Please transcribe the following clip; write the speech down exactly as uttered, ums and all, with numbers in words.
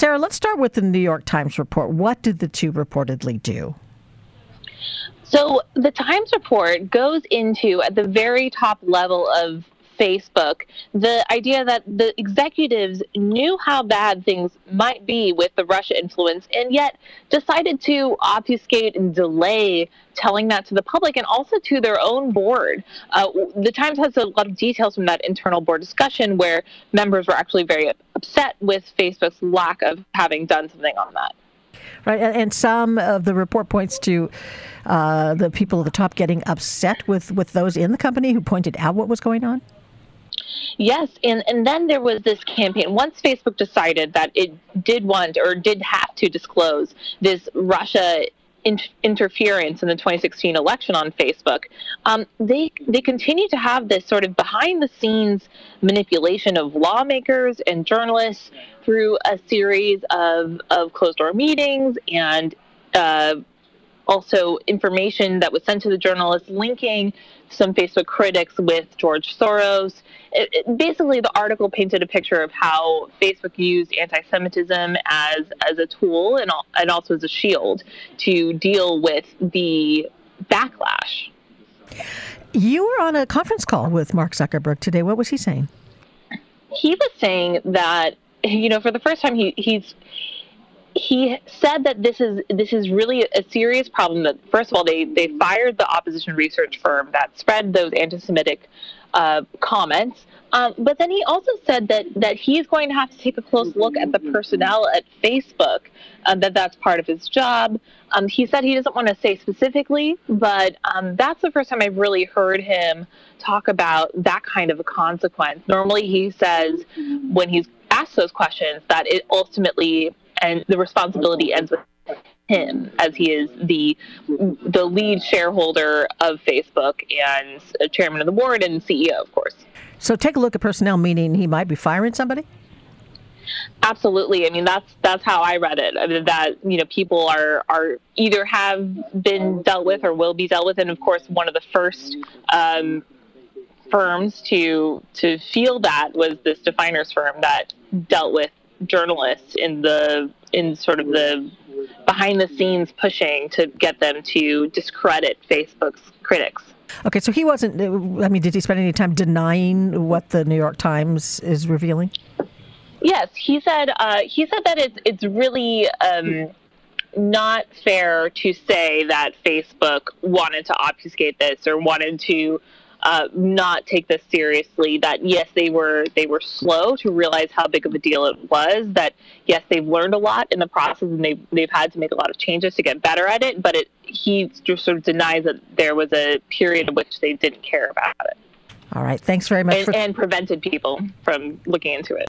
Sarah, let's start with the New York Times report. What did the two reportedly do? So the Times report goes into, at the very top level of Facebook, the idea that the executives knew how bad things might be with the Russia influence and yet decided to obfuscate and delay telling that to the public and also to their own board. Uh, the Times has a lot of details from that internal board discussion where members were actually very upset with Facebook's lack of having done something on that. Right, and some of the report points to uh, the people at the top getting upset with, with those in the company who pointed out what was going on? Yes, and, and then there was this campaign. Once Facebook decided that it did want or did have to disclose this Russia in- interference in the twenty sixteen election on Facebook, um, they they continue to have this sort of behind-the-scenes manipulation of lawmakers and journalists through a series of, of closed-door meetings and uh, also information that was sent to the journalists linking some Facebook critics with George Soros. It, it, basically, the article painted a picture of how Facebook used anti-Semitism as as a tool and, al- and also as a shield to deal with the backlash. You were on a conference call with Mark Zuckerberg today. What was he saying? He was saying that, you know, for the first time, he, he's he said that this is this is really a serious problem. That first of all, they they fired the opposition research firm that spread those anti-Semitic uh, comments. Um, but then he also said that that he's going to have to take a close look at the personnel at Facebook. Um, that that's part of his job. Um, he said he doesn't want to say specifically, but um, that's the first time I've really heard him talk about that kind of a consequence. Normally, he says when he's asked those questions that it ultimately and the responsibility ends with him, as he is the the lead shareholder of Facebook and chairman of the board and C E O, of course. So take a look at personnel, meaning he might be firing somebody? Absolutely. I mean, that's that's how I read it. I mean, that, you know, people are, are either have been dealt with or will be dealt with. And, of course, one of the first um, firms to to feel that was this Definers firm that dealt with journalists in the in sort of the behind the scenes pushing to get them to discredit Facebook's critics. Okay, so he wasn't, I mean, did he spend any time denying what the New York Times is revealing? Yes, he said uh, he said that it's it's really um, not fair to say that Facebook wanted to obfuscate this or wanted to Uh, not take this seriously. That yes, they were they were slow to realize how big of a deal it was. That yes, they've learned a lot in the process, and they've they've had to make a lot of changes to get better at it. But it, he just sort of denies that there was a period in which they didn't care about it. All right, thanks very much, and, for- and prevented people from looking into it.